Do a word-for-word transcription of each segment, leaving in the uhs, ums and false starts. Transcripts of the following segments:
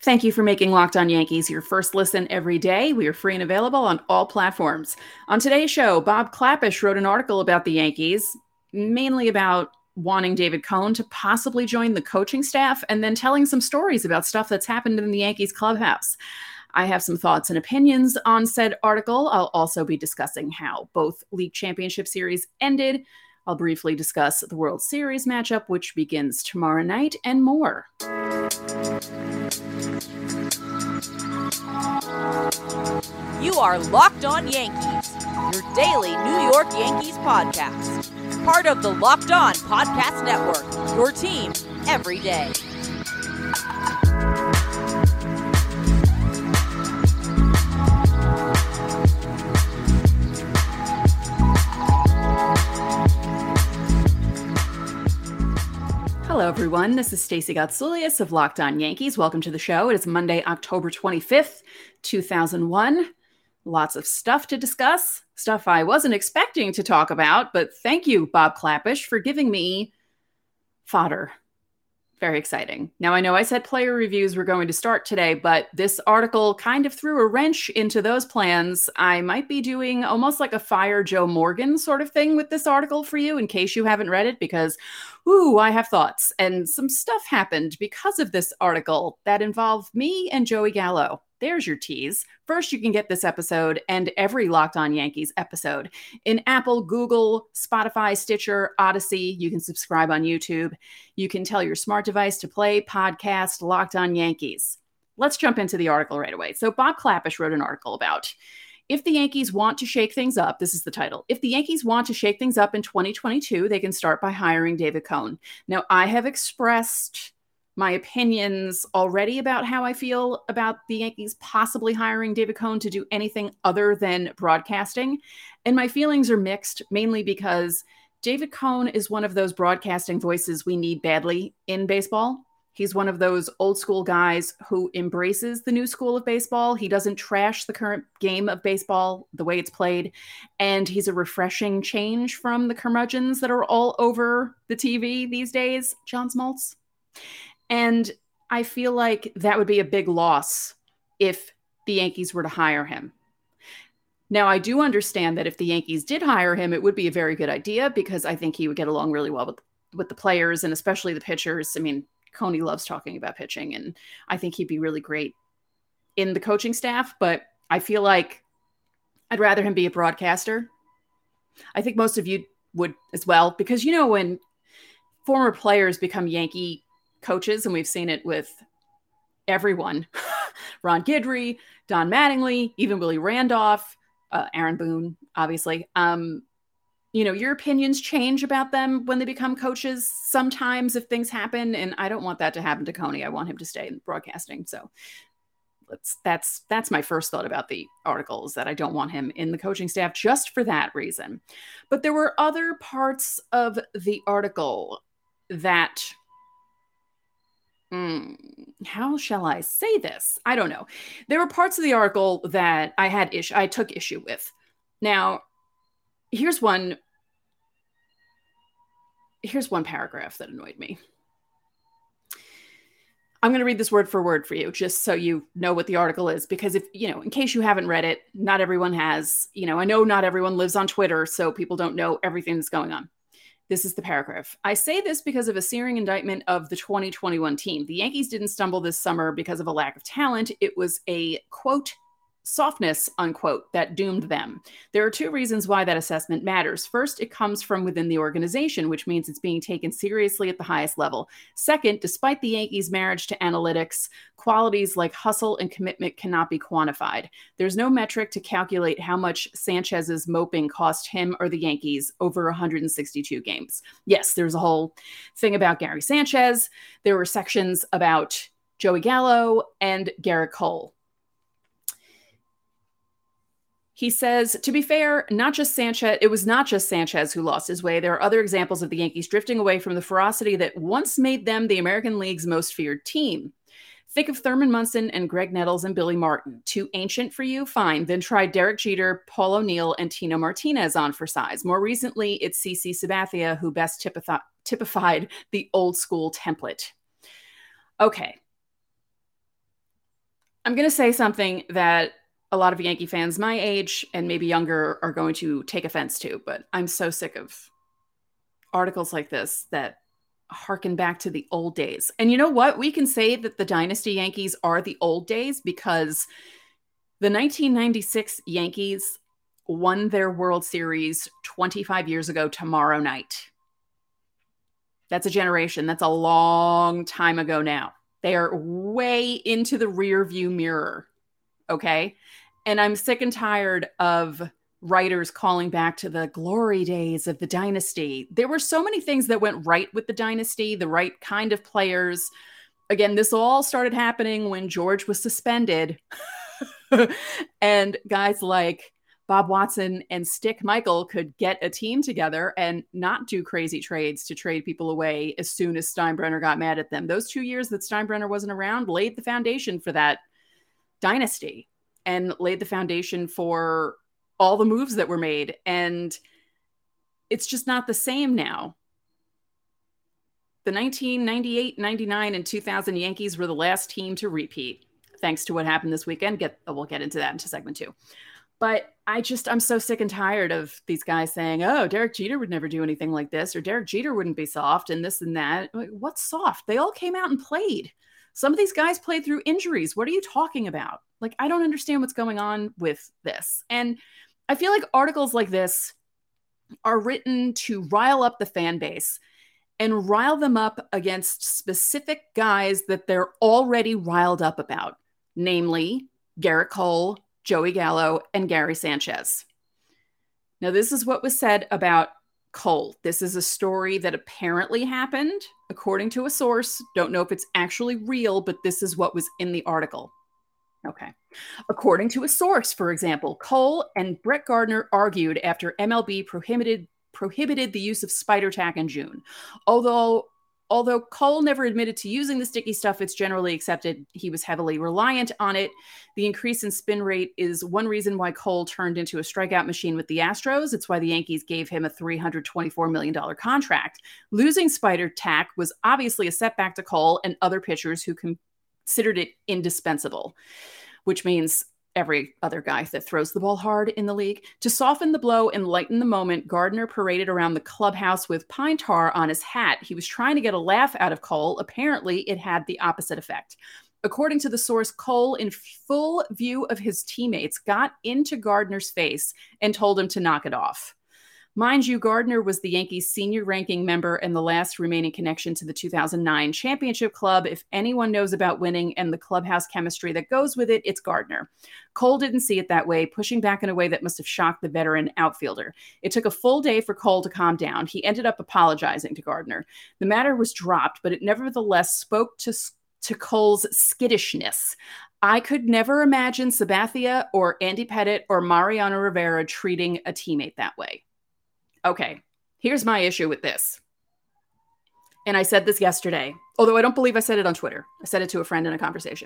Thank you for making Locked On Yankees your first listen every day. We are free and available on all platforms. On today's show, Bob Klapisch wrote an article about the Yankees, mainly about wanting David Cone to possibly join the coaching staff and then telling some stories about stuff that's happened in the Yankees clubhouse. I have some thoughts and opinions on said article. I'll also be discussing how both league championship series ended. I'll briefly discuss the World Series matchup, which begins tomorrow night, and more. You are Locked On Yankees, your daily New York Yankees podcast. Part of the Locked On Podcast Network, your team every day. Hello, everyone. This is Stacey Gotsoulias of Locked On Yankees. Welcome to the show. It is Monday, October twenty-fifth, two thousand one. Lots of stuff to discuss, stuff I wasn't expecting to talk about, but thank you, Bob Klapisch, for giving me fodder. Very exciting. Now, I know I said player reviews were going to start today, but this article kind of threw a wrench into those plans. I might be doing almost like a Fire Joe Morgan sort of thing with this article for you in case you haven't read it, because, ooh, I have thoughts. And some stuff happened because of this article that involved me and Joey Gallo. There's your tease. First, you can get this episode and every Locked On Yankees episode in Apple, Google, Spotify, Stitcher, Odyssey. You can subscribe on YouTube. You can tell your smart device to play podcast Locked On Yankees. Let's jump into the article right away. So Bob Klapisch wrote an article about if the Yankees want to shake things up. This is the title. If the Yankees want to shake things up in twenty twenty-two, they can start by hiring David Cone. Now, I have expressed my opinions already about how I feel about the Yankees possibly hiring David Cone to do anything other than broadcasting. And my feelings are mixed, mainly because David Cone is one of those broadcasting voices we need badly in baseball. He's one of those old school guys who embraces the new school of baseball. He doesn't trash the current game of baseball, the way it's played. And he's a refreshing change from the curmudgeons that are all over the T V these days, John Smoltz. And I feel like that would be a big loss if the Yankees were to hire him. Now, I do understand that if the Yankees did hire him, it would be a very good idea because I think he would get along really well with, with the players and especially the pitchers. I mean, Coney loves talking about pitching, and I think he'd be really great in the coaching staff. But I feel like I'd rather him be a broadcaster. I think most of you would as well, because, you know, when former players become Yankee coaches, and we've seen it with everyone, Ron Guidry, Don Mattingly, even Willie Randolph, uh, Aaron Boone, obviously. Um, you know, your opinions change about them when they become coaches sometimes if things happen, and I don't want that to happen to Coney. I want him to stay in broadcasting. So let's, that's that's my first thought about the article, is that I don't want him in the coaching staff just for that reason. But there were other parts of the article that Mm, how shall I say this? I don't know. There were parts of the article that I had issue, I took issue with. Now, here's one. Here's one paragraph that annoyed me. I'm going to read this word for word for you, just so you know what the article is, because if, you know, in case you haven't read it, not everyone has, you know, I know not everyone lives on Twitter, so people don't know everything that's going on. This is the paragraph. I say this because of a searing indictment of the twenty twenty-one team. The Yankees didn't stumble this summer because of a lack of talent. It was a, quote, softness, unquote, that doomed them. There are two reasons why that assessment matters. First, it comes from within the organization, which means it's being taken seriously at the highest level. Second, despite the Yankees' marriage to analytics, qualities like hustle and commitment cannot be quantified. There's no metric to calculate how much Sanchez's moping cost him or the Yankees over one hundred sixty-two games. Yes, there's a whole thing about Gary Sanchez. There were sections about Joey Gallo and Garrett Cole. He says, to be fair, not just Sanchez, it was not just Sanchez who lost his way. There are other examples of the Yankees drifting away from the ferocity that once made them the American League's most feared team. Think of Thurman Munson and Greg Nettles and Billy Martin. Too ancient for you? Fine. Then try Derek Jeter, Paul O'Neill, and Tino Martinez on for size. More recently, it's C C Sabathia who best typifi- typified the old school template. Okay. I'm going to say something that a lot of Yankee fans my age and maybe younger are going to take offense to, but I'm so sick of articles like this that harken back to the old days. And you know what? We can say that the Dynasty Yankees are the old days because the nineteen ninety-six Yankees won their World Series twenty-five years ago tomorrow night. That's a generation. That's a long time ago now. They are way into the rear view mirror. Okay. And I'm sick and tired of writers calling back to the glory days of the dynasty. There were so many things that went right with the dynasty, the right kind of players. Again, this all started happening when George was suspended. And guys like Bob Watson and Stick Michael could get a team together and not do crazy trades to trade people away as soon as Steinbrenner got mad at them. Those two years that Steinbrenner wasn't around laid the foundation for that dynasty and laid the foundation for all the moves that were made. And it's just not the same now. The nineteen ninety-eight, ninety-nine, and two thousand Yankees were the last team to repeat, thanks to what happened this weekend. Get, we'll get into that into segment two. But I just, I'm so sick and tired of these guys saying, oh, Derek Jeter would never do anything like this, or Derek Jeter wouldn't be soft and this and that. Like, what's soft? They all came out and played. Some of these guys played through injuries. What are you talking about? Like, I don't understand what's going on with this. And I feel like articles like this are written to rile up the fan base and rile them up against specific guys that they're already riled up about, namely Gerrit Cole, Joey Gallo, and Gary Sanchez. Now, this is what was said about Cole. This is a story that apparently happened, according to a source. Don't know if it's actually real, but this is what was in the article. Okay. According to a source, for example, Cole and Brett Gardner argued after M L B prohibited prohibited the use of spider tack in June. Although Although Cole never admitted to using the sticky stuff, it's generally accepted he was heavily reliant on it. The increase in spin rate is one reason why Cole turned into a strikeout machine with the Astros. It's why the Yankees gave him a three hundred twenty-four million dollars contract. Losing spider tack was obviously a setback to Cole and other pitchers who considered it indispensable, which means every other guy that throws the ball hard in the league. To soften the blow and lighten the moment, Gardner paraded around the clubhouse with pine tar on his hat. He was trying to get a laugh out of Cole. Apparently, it had the opposite effect. According to the source, Cole, in full view of his teammates, got into Gardner's face and told him to knock it off. Mind you, Gardner was the Yankees' senior ranking member and the last remaining connection to the two thousand nine championship club. If anyone knows about winning and the clubhouse chemistry that goes with it, it's Gardner. Cole didn't see it that way, pushing back in a way that must have shocked the veteran outfielder. It took a full day for Cole to calm down. He ended up apologizing to Gardner. The matter was dropped, but it nevertheless spoke to, to Cole's skittishness. I could never imagine Sabathia or Andy Pettitte or Mariano Rivera treating a teammate that way. Okay, here's my issue with this. And I said this yesterday, although I don't believe I said it on Twitter. I said it to a friend in a conversation.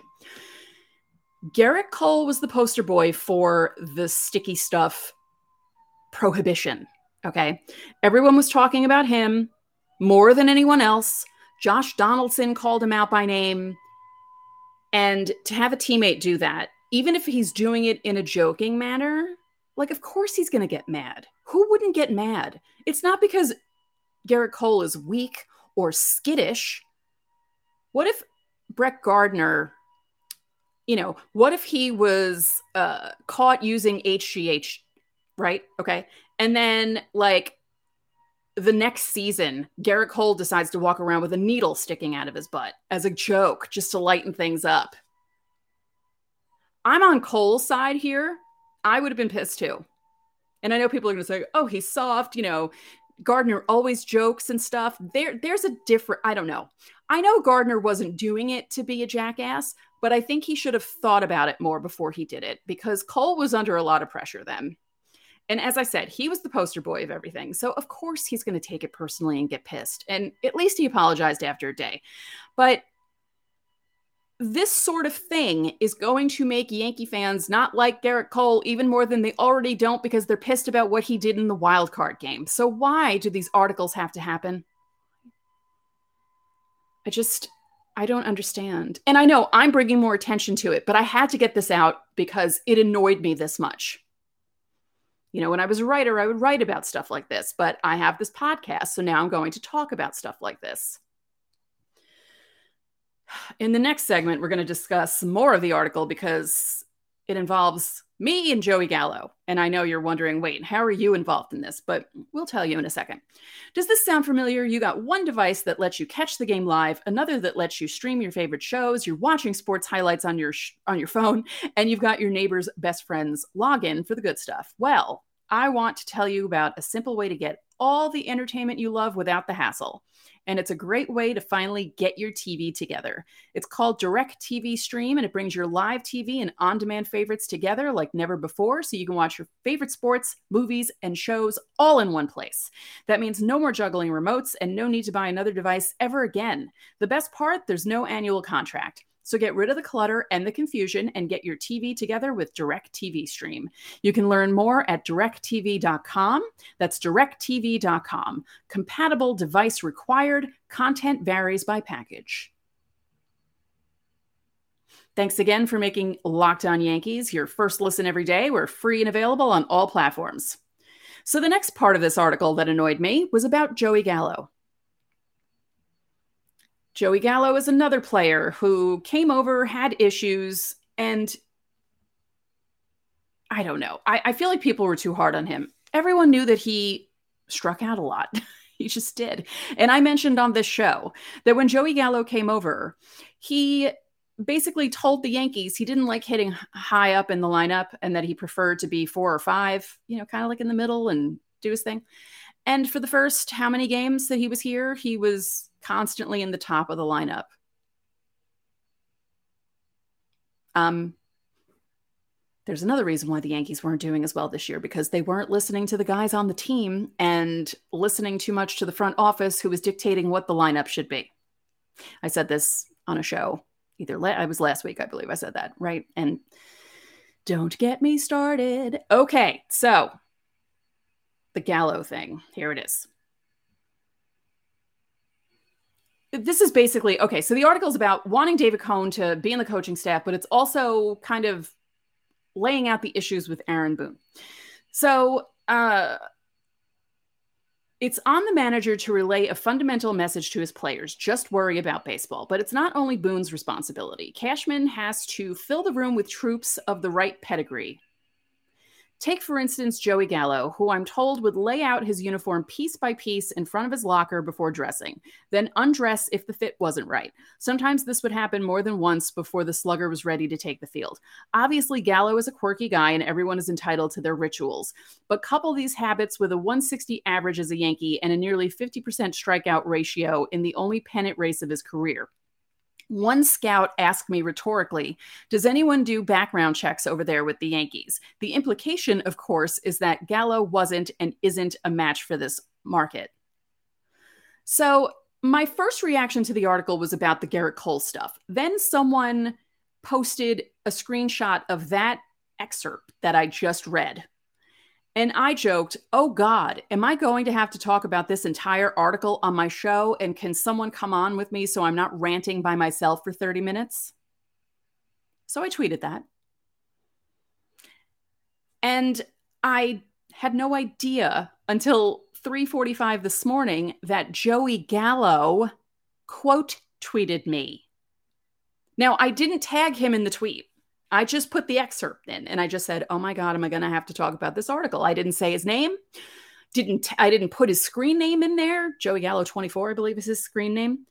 Gerrit Cole was the poster boy for the sticky stuff prohibition, okay? Everyone was talking about him more than anyone else. Josh Donaldson called him out by name. And to have a teammate do that, even if he's doing it in a joking manner, like, of course he's going to get mad. Who wouldn't get mad? It's not because Gerrit Cole is weak or skittish. What if Brett Gardner, you know, what if he was uh, caught using H G H, right? Okay. And then, like, the next season, Gerrit Cole decides to walk around with a needle sticking out of his butt as a joke, just to lighten things up. I'm on Cole's side here. I would have been pissed too. And I know people are going to say, oh, he's soft. You know, Gardner always jokes and stuff. There, there's a different, I don't know. I know Gardner wasn't doing it to be a jackass, but I think he should have thought about it more before he did it, because Cole was under a lot of pressure then. And as I said, he was the poster boy of everything. So of course he's going to take it personally and get pissed. And at least he apologized after a day. But this sort of thing is going to make Yankee fans not like Gerrit Cole even more than they already don't, because they're pissed about what he did in the wild card game. So why do these articles have to happen? I just, I don't understand. And I know I'm bringing more attention to it, but I had to get this out because it annoyed me this much. You know, when I was a writer, I would write about stuff like this, but I have this podcast, so now I'm going to talk about stuff like this. In the next segment, we're going to discuss more of the article because it involves me and Joey Gallo. And I know you're wondering, wait, how are you involved in this? But we'll tell you in a second. Does this sound familiar? You got one device that lets you catch the game live, another that lets you stream your favorite shows, you're watching sports highlights on your sh- on your phone, and you've got your neighbor's best friend's login for the good stuff. Well, I want to tell you about a simple way to get all the entertainment you love without the hassle. And it's a great way to finally get your T V together. It's called DirecTV Stream, and it brings your live T V and on-demand favorites together like never before, so you can watch your favorite sports, movies, and shows all in one place. That means no more juggling remotes and no need to buy another device ever again. The best part, there's no annual contract. So get rid of the clutter and the confusion and get your T V together with DirecTV Stream. You can learn more at direct t v dot com. That's direct t v dot com. Compatible device required. Content varies by package. Thanks again for making Locked On Yankees your first listen every day. We're free and available on all platforms. So the next part of this article that annoyed me was about Joey Gallo. Joey Gallo is another player who came over, had issues, and I don't know. I, I feel like people were too hard on him. Everyone knew that he struck out a lot. He just did. And I mentioned on this show that when Joey Gallo came over, he basically told the Yankees he didn't like hitting high up in the lineup and that he preferred to be four or five, you know, kind of like in the middle and do his thing. And for the first how many games that he was here, he was constantly in the top of the lineup. Um, there's another reason why the Yankees weren't doing as well this year, because they weren't listening to the guys on the team and listening too much to the front office who was dictating what the lineup should be. I said this on a show, either la- I was last week, I believe I said that, right? And don't get me started. Okay, so the Gallo thing, here it is. This is basically, okay, so the article is about wanting David Cone to be in the coaching staff, but it's also kind of laying out the issues with Aaron Boone. So uh, it's on the manager to relay a fundamental message to his players. Just worry about baseball. But it's not only Boone's responsibility. Cashman has to fill the room with troops of the right pedigree. Take, for instance, Joey Gallo, who I'm told would lay out his uniform piece by piece in front of his locker before dressing, then undress if the fit wasn't right. Sometimes this would happen more than once before the slugger was ready to take the field. Obviously, Gallo is a quirky guy and everyone is entitled to their rituals. But couple these habits with a one sixty average as a Yankee and a nearly fifty percent strikeout ratio in the only pennant race of his career. One scout asked me rhetorically, does anyone do background checks over there with the Yankees? The implication, of course, is that Gallo wasn't and isn't a match for this market. So my first reaction to the article was about the Gerrit Cole stuff. Then someone posted a screenshot of that excerpt that I just read. And I joked, oh God, am I going to have to talk about this entire article on my show? And can someone come on with me so I'm not ranting by myself for thirty minutes? So I tweeted that. And I had no idea until three forty-five this morning that Joey Gallo quote tweeted me. Now, I didn't tag him in the tweet. I just put the excerpt in and I just said, oh my God, am I going to have to talk about this article? I didn't say his name. Didn't, I didn't put his screen name in there. Joey Gallo twenty-four, I believe is his screen name.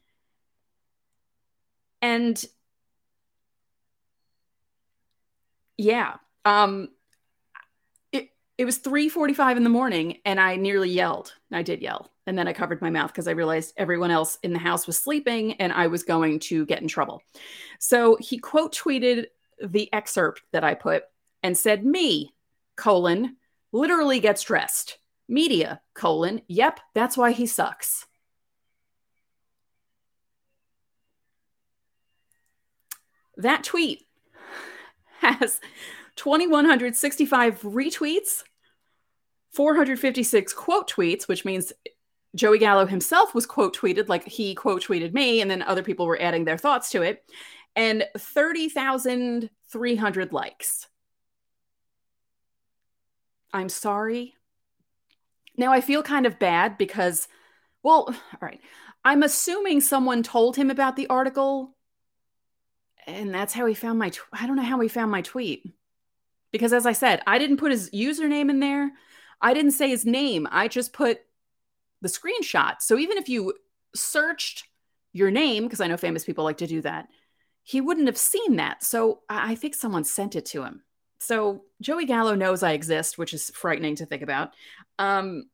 And yeah, um, it, it was three forty-five in the morning and I nearly yelled. I did yell. And then I covered my mouth because I realized everyone else in the house was sleeping and I was going to get in trouble. So he quote tweeted the excerpt that I put and said, me, colon, literally gets dressed. Media, colon, yep, that's why he sucks. That tweet has two thousand one hundred sixty-five retweets, four hundred fifty-six quote tweets, which means Joey Gallo himself was quote tweeted, like he quote tweeted me, and then other people were adding their thoughts to it, and thirty thousand three hundred likes. I'm sorry. Now I feel kind of bad because, well, all right. I'm assuming someone told him about the article, and that's how he found my, tw- I don't know how he found my tweet. Because as I said, I didn't put his username in there. I didn't say his name. I just put the screenshot. So even if you searched your name, because I know famous people like to do that, he wouldn't have seen that. So I think someone sent it to him. So Joey Gallo knows I exist, which is frightening to think about. Um,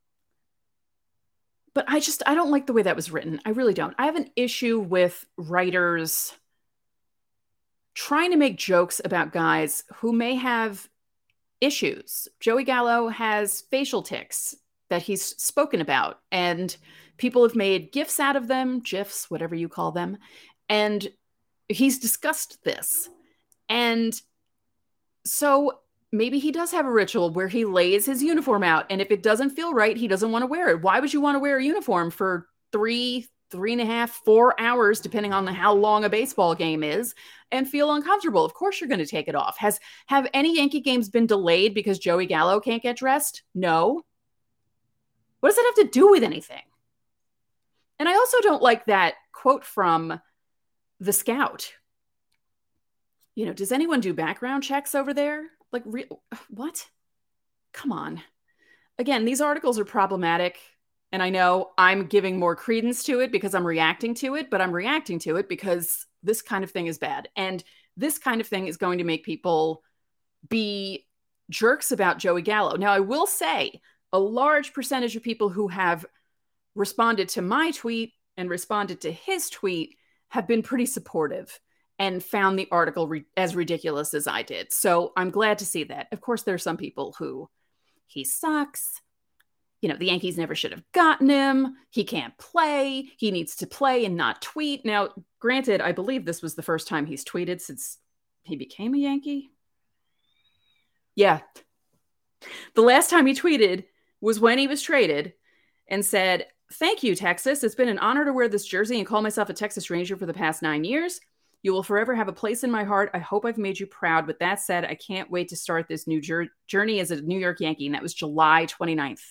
but I just, I don't like the way that was written. I really don't. I have an issue with writers trying to make jokes about guys who may have issues. Joey Gallo has facial tics that he's spoken about, and people have made GIFs out of them, GIFs, whatever you call them. And he's discussed this. And so maybe he does have a ritual where he lays his uniform out, and if it doesn't feel right, he doesn't want to wear it. Why would you want to wear a uniform for three, three and a half, four hours, depending on how long a baseball game is, and feel uncomfortable? Of course you're going to take it off. Has have any Yankee games been delayed because Joey Gallo can't get dressed? No. What does that have to do with anything? And I also don't like that quote from the Scout. You know, does anyone do background checks over there? Like, re- what? Come on. Again, these articles are problematic. And I know I'm giving more credence to it because I'm reacting to it, but I'm reacting to it because this kind of thing is bad. And this kind of thing is going to make people be jerks about Joey Gallo. Now, I will say a large percentage of people who have responded to my tweet and responded to his tweet have been pretty supportive and found the article re- as ridiculous as I did. So I'm glad to see that. Of course, there are some people who, he sucks. You know, the Yankees never should have gotten him. He can't play. He needs to play and not tweet. Now, granted, I believe this was the first time he's tweeted since he became a Yankee. Yeah. The last time he tweeted was when he was traded and said, "Thank you, Texas. It's been an honor to wear this jersey and call myself a Texas Ranger for the past nine years. You will forever have a place in my heart. I hope I've made you proud. With that said, I can't wait to start this new jur- journey as a New York Yankee." And that was July twenty-ninth.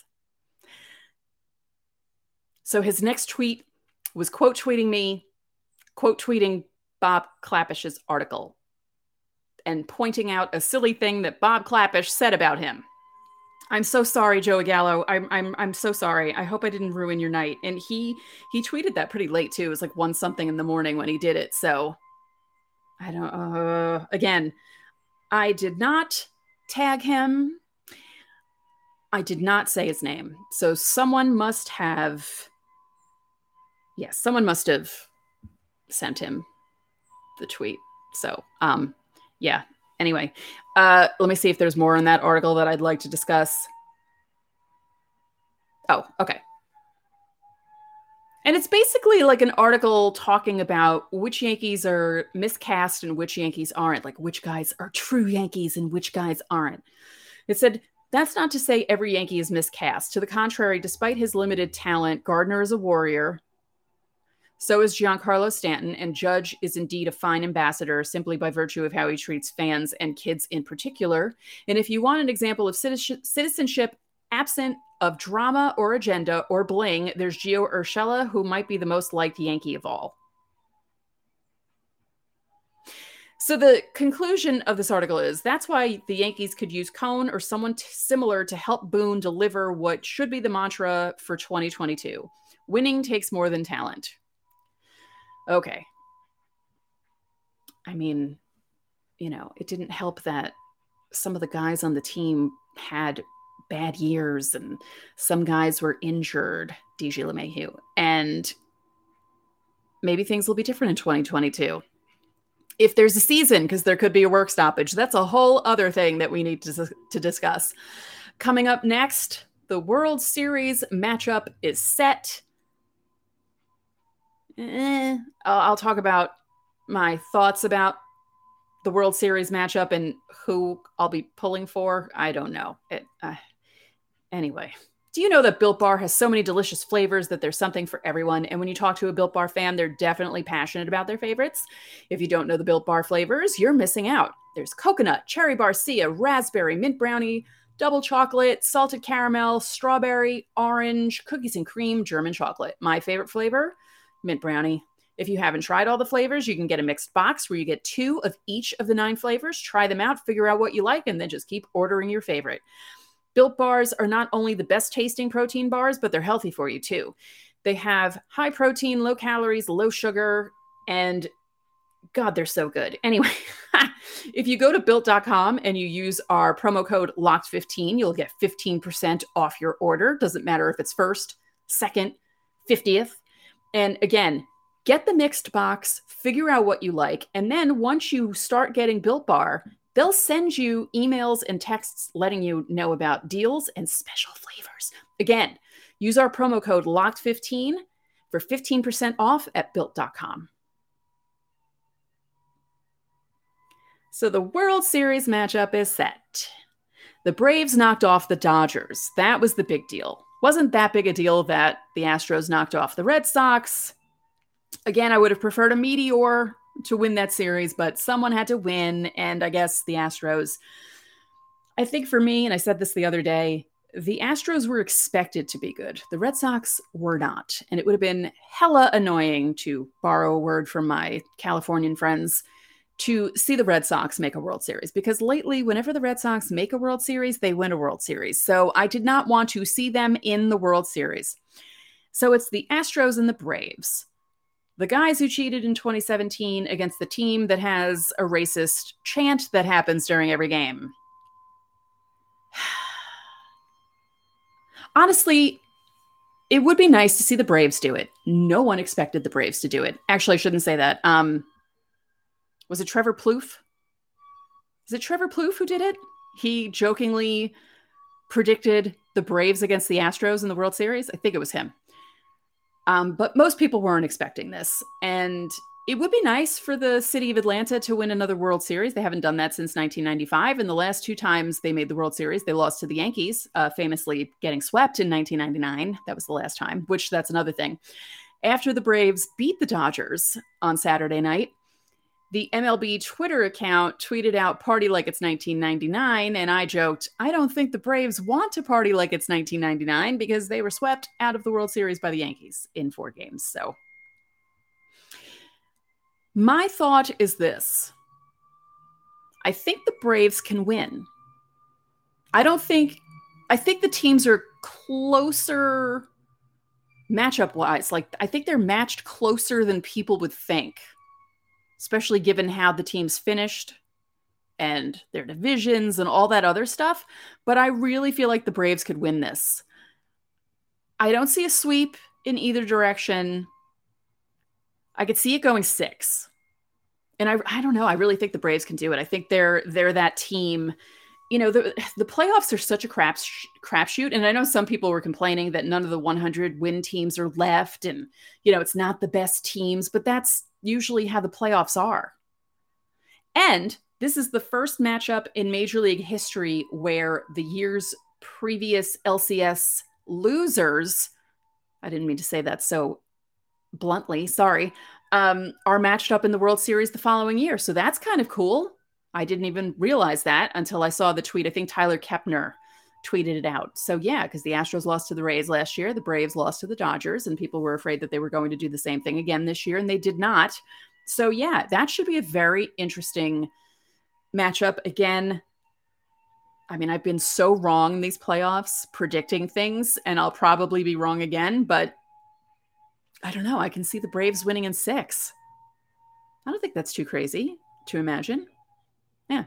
So his next tweet was quote tweeting me, quote tweeting Bob Klapisch's article, and pointing out a silly thing that Bob Klapisch said about him. I'm so sorry, Joey Gallo. I'm I'm I'm so sorry. I hope I didn't ruin your night. And he he tweeted that pretty late too. It was like one something in the morning when he did it. So I don't. Uh, again, I did not tag him. I did not say his name. So someone must have. Yes, yeah, someone must have sent him the tweet. So, um, yeah. Anyway, uh, let me see if there's more in that article that I'd like to discuss. Oh, okay. And it's basically like an article talking about which Yankees are miscast and which Yankees aren't, like which guys are true Yankees and which guys aren't. It said, that's not to say every Yankee is miscast. To the contrary, despite his limited talent, Gardner is a warrior. So is Giancarlo Stanton, and Judge is indeed a fine ambassador simply by virtue of how he treats fans and kids in particular. And if you want an example of citizenship absent of drama or agenda or bling, there's Gio Urshela, who might be the most liked Yankee of all. So the conclusion of this article is that's why the Yankees could use Cone or someone t- similar to help Boone deliver what should be the mantra for twenty twenty-two. Winning takes more than talent. Okay. I mean, you know, it didn't help that some of the guys on the team had bad years and some guys were injured, D J LeMahieu, and maybe things will be different in twenty twenty-two. If there's a season, because there could be a work stoppage. That's a whole other thing that we need to, to discuss. Coming up next, the World Series matchup is set. Eh, I'll, I'll talk about my thoughts about the World Series matchup and who I'll be pulling for. I don't know. It, uh, anyway, Do you know that Built Bar has so many delicious flavors that there's something for everyone? And when you talk to a Built Bar fan, they're definitely passionate about their favorites. If you don't know the Built Bar flavors, you're missing out. There's coconut, cherry barcia, raspberry, mint brownie, double chocolate, salted caramel, strawberry, orange, cookies and cream, German chocolate. My favorite flavor, mint brownie. If you haven't tried all the flavors, you can get a mixed box where you get two of each of the nine flavors. Try them out, figure out what you like, and then just keep ordering your favorite. Built Bars are not only the best tasting protein bars, but they're healthy for you too. They have high protein, low calories, low sugar, and God, they're so good. Anyway, if you go to built dot com and you use our promo code locked fifteen, you'll get fifteen percent off your order. Doesn't matter if it's first, second, fiftieth. And again, get the mixed box, figure out what you like. And then once you start getting Built Bar, they'll send you emails and texts letting you know about deals and special flavors. Again, use our promo code locked fifteen for fifteen percent off at built dot com. So the World Series matchup is set. The Braves knocked off the Dodgers. That was the big deal. Wasn't that big a deal that the Astros knocked off the Red Sox. Again, I would have preferred a meteor to win that series, but someone had to win, and I guess the Astros. I think for me, and I said this the other day, the Astros were expected to be good. The Red Sox were not, and it would have been hella annoying, to borrow a word from my Californian friends, to see the Red Sox make a World Series, because lately, whenever the Red Sox make a World Series, they win a World Series. So I did not want to see them in the World Series. So it's the Astros and the Braves. The guys who cheated in twenty seventeen against the team that has a racist chant that happens during every game. Honestly, it would be nice to see the Braves do it. No one expected the Braves to do it. Actually, I shouldn't say that. Um, was it Trevor Plouffe? Is it Trevor Plouffe who did it? He jokingly predicted the Braves against the Astros in the World Series. I think it was him. Um, but most people weren't expecting this. And it would be nice for the city of Atlanta to win another World Series. They haven't done that since nineteen ninety-five. And the last two times they made the World Series, they lost to the Yankees, uh, famously getting swept in nineteen ninety-nine. That was the last time, which that's another thing. After the Braves beat the Dodgers on Saturday night, the M L B Twitter account tweeted out, "Party like it's nineteen ninety-nine." And I joked, I don't think the Braves want to party like it's nineteen ninety-nine because they were swept out of the World Series by the Yankees in four games. So my thought is this. I think the Braves can win. I don't think, I think the teams are closer matchup wise. Like, I think they're matched closer than people would think, especially given how the teams finished and their divisions and all that other stuff. But I really feel like the Braves could win this. I don't see a sweep in either direction. I could see it going six. And I, I don't know. I really think the Braves can do it. I think they're they're that team. You know, the the playoffs are such a crap crapshoot. And I know some people were complaining that none of the one hundred win teams are left. And, you know, it's not the best teams. But that's usually how the playoffs are. And this is the first matchup in Major League history where the year's previous L C S losers, I didn't mean to say that so bluntly, sorry, um, are matched up in the World Series the following year. So that's kind of cool. I didn't even realize that until I saw the tweet. I think Tyler Kepner tweeted it out. So yeah, because the Astros lost to the Rays last year, the Braves lost to the Dodgers, and people were afraid that they were going to do the same thing again this year, and they did not. So yeah, that should be a very interesting matchup. Again, I mean, I've been so wrong in these playoffs predicting things, and I'll probably be wrong again, but I don't know. I can see the Braves winning in six. I don't think that's too crazy to imagine. Yeah.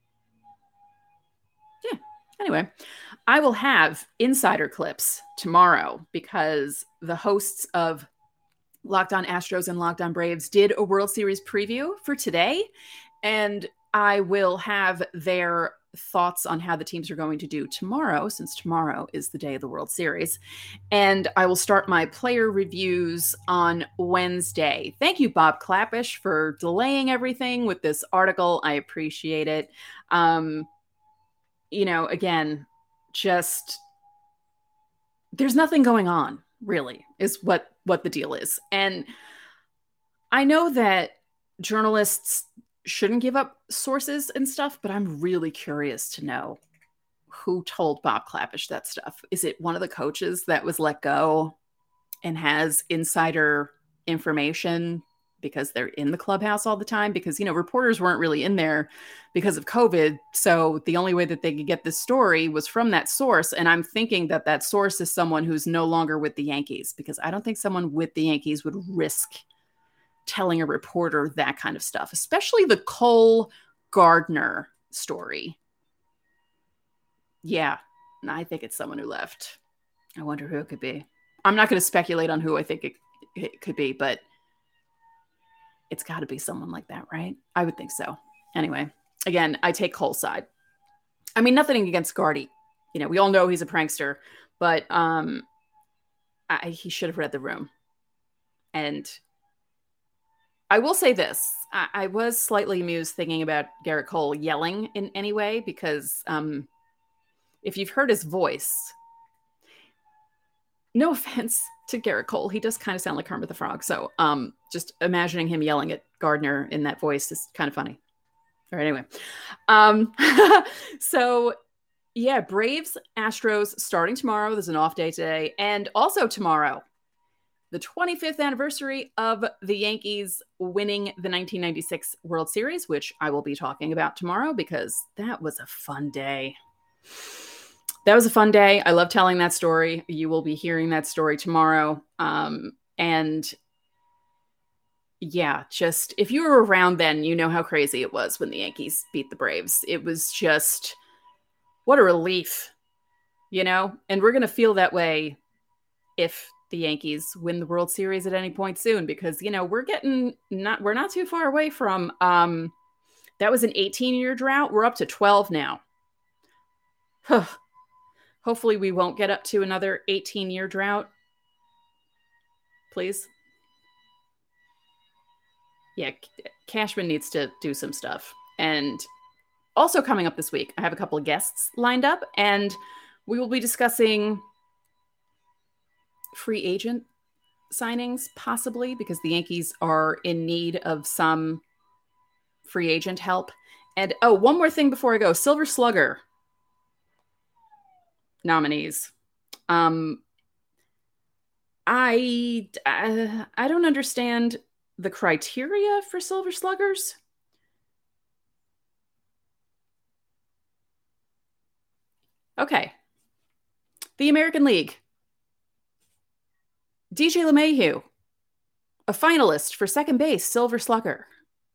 Yeah. Anyway, I will have insider clips tomorrow because the hosts of Locked On Astros and Locked On Braves did a World Series preview for today, and I will have their thoughts on how the teams are going to do tomorrow, since tomorrow is the day of the World Series. And I will start my player reviews on Wednesday. Thank you, Bob Clappish, for delaying everything with this article. I appreciate it. Um, you know, again, just there's nothing going on, really, is what, what the deal is. And I know that journalists shouldn't give up sources and stuff, but I'm really curious to know who told Bob Klapisch that stuff. Is it one of the coaches that was let go and has insider information because they're in the clubhouse all the time? Because, you know, reporters weren't really in there because of COVID. So the only way that they could get this story was from that source. And I'm thinking that that source is someone who's no longer with the Yankees, because I don't think someone with the Yankees would risk telling a reporter that kind of stuff, especially the Cole Gardner story. Yeah, I think it's someone who left. I wonder who it could be. I'm not going to speculate on who I think it, it could be, but it's got to be someone like that, right? I would think so. Anyway, again, I take Cole's side. I mean, nothing against Gardy. You know, we all know he's a prankster, but um, I, he should have read the room. And I will say this. I, I was slightly amused thinking about Gerrit Cole yelling in any way, because um, if you've heard his voice, no offense to Gerrit Cole, he does kind of sound like Kermit the Frog. So um, just imagining him yelling at Gardner in that voice is kind of funny. All right, anyway. Um, so, yeah, Braves, Astros starting tomorrow. There's an off day today. And also tomorrow, the twenty-fifth anniversary of the Yankees winning the nineteen ninety-six World Series, which I will be talking about tomorrow because that was a fun day. That was a fun day. I love telling that story. You will be hearing that story tomorrow. Um, and yeah, just if you were around then, you know how crazy it was when the Yankees beat the Braves. It was just, what a relief, you know? And we're going to feel that way if the Yankees win the World Series at any point soon, because, you know, we're getting not, we're not too far away from, um, that was an eighteen year drought. We're up to twelve now. Hopefully we won't get up to another eighteen year drought. Please. Yeah, Cashman needs to do some stuff. And also coming up this week, I have a couple of guests lined up, and we will be discussing free agent signings, possibly, because the Yankees are in need of some free agent help. And oh, one more thing before I go. Silver Slugger nominees. Um, I, I I don't understand the criteria for Silver Sluggers. Okay. The American League. D J LeMahieu, a finalist for second base, Silver Slugger.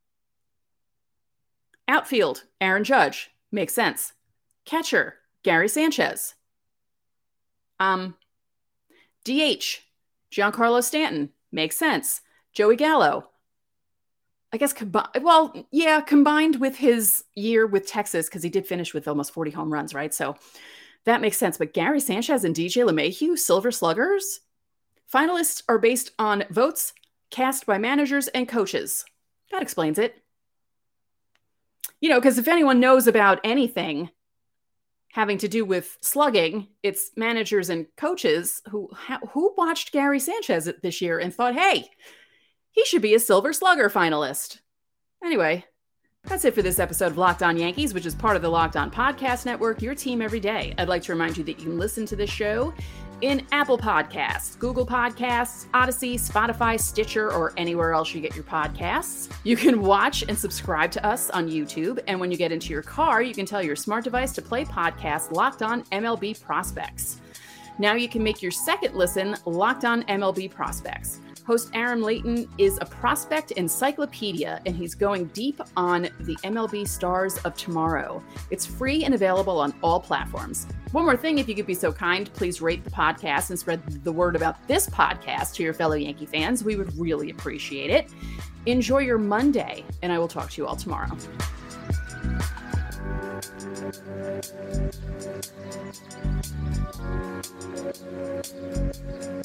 Outfield, Aaron Judge. Makes sense. Catcher, Gary Sanchez. Um, D H, Giancarlo Stanton. Makes sense. Joey Gallo. I guess, combi- well, yeah, combined with his year with Texas, because he did finish with almost forty home runs, right? So that makes sense. But Gary Sanchez and D J LeMahieu, Silver Sluggers? Finalists are based on votes cast by managers and coaches. That explains it. You know, because if anyone knows about anything having to do with slugging, it's managers and coaches who who watched Gary Sanchez this year and thought, hey, he should be a Silver Slugger finalist. Anyway, that's it for this episode of Locked On Yankees, which is part of the Locked On Podcast Network, your team every day. I'd like to remind you that you can listen to this show in Apple Podcasts, Google Podcasts, Odyssey, Spotify, Stitcher, or anywhere else you get your podcasts. You can watch and subscribe to us on YouTube, and when you get into your car, you can tell your smart device to play podcast Locked On M L B Prospects. Now you can make your second listen Locked On M L B Prospects. Host Aaron Layton is a prospect encyclopedia, and he's going deep on the M L B stars of tomorrow. It's free and available on all platforms. One more thing, if you could be so kind, please rate the podcast and spread the word about this podcast to your fellow Yankee fans. We would really appreciate it. Enjoy your Monday, and I will talk to you all tomorrow. Thank you.